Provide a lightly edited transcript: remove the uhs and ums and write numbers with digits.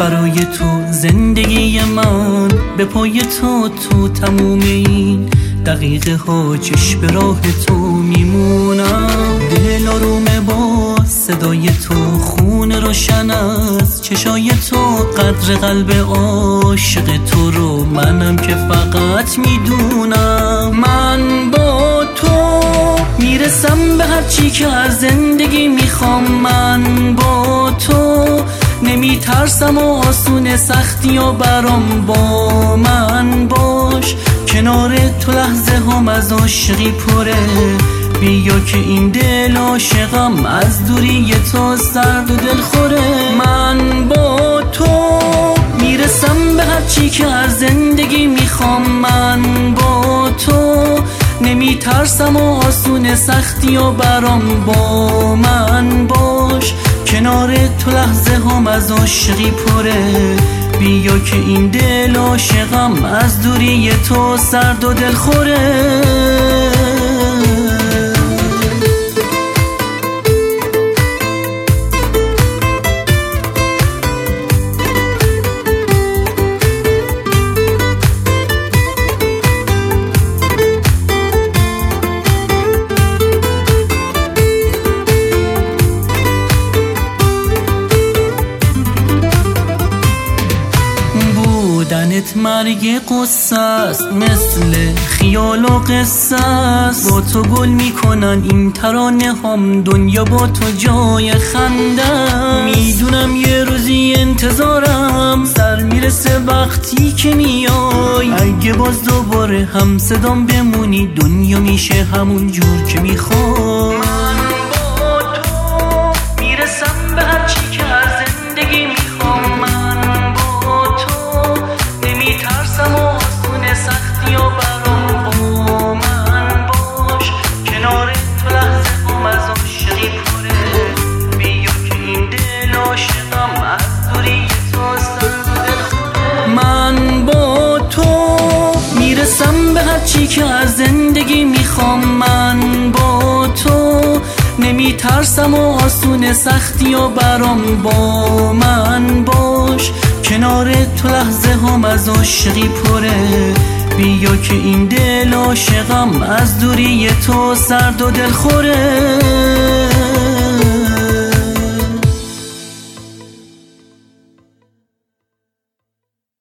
برای تو زندگی من به پای تو تموم این دقیقه ها چشم به راه تو میمونم. دل آرومه با صدای تو، خون روشن از چشای تو، قدر قلب عاشق تو رو منم که فقط میدونم. من با تو میرسم به هر چی که از زندگی میخوام. من با تو نمیترسم و آسون سختی و برام با من باش. کنار تو لحظه هم از عاشقی پره، بیا که این دل عاشقم از دوری تو سرد و دل خوره. من با تو میرسم به هر چی که از زندگی میخوام. من با تو نمیترسم و آسون سختی و برام با من باش. کنار تو لحظه هم از عاشقی پره، بیا که این دل عاشقم از دوری تو سرد و دل خوره. بودنت مرگ قصه است، مثل خیال و قصه است. با تو گل میکنن این ترانه هم، دنیا با تو جای خنده. میدونم یه روزی انتظارم سر میرسه وقتی که میای. اگه باز دوباره هم صدام بمونی، دنیا میشه همون جور که میخوای. من با تو میرسم به هر چی که از زندگی میخوام. من با تو نمیترسم و آسون سختی و برام با من باش. کنار تو لحظه هم از عاشقی پره، بیا که این دل عاشقم از دوری تو سرد و دل خوره. من با تو میرسم به هر چی که از زندگی میخوام. من با تو نمیترسم و آسون سختی و برام با من باش. کنار تو لحظه هم از عاشقی پره، بیا که این دل عاشقم از دوری تو سرد و دل خوره.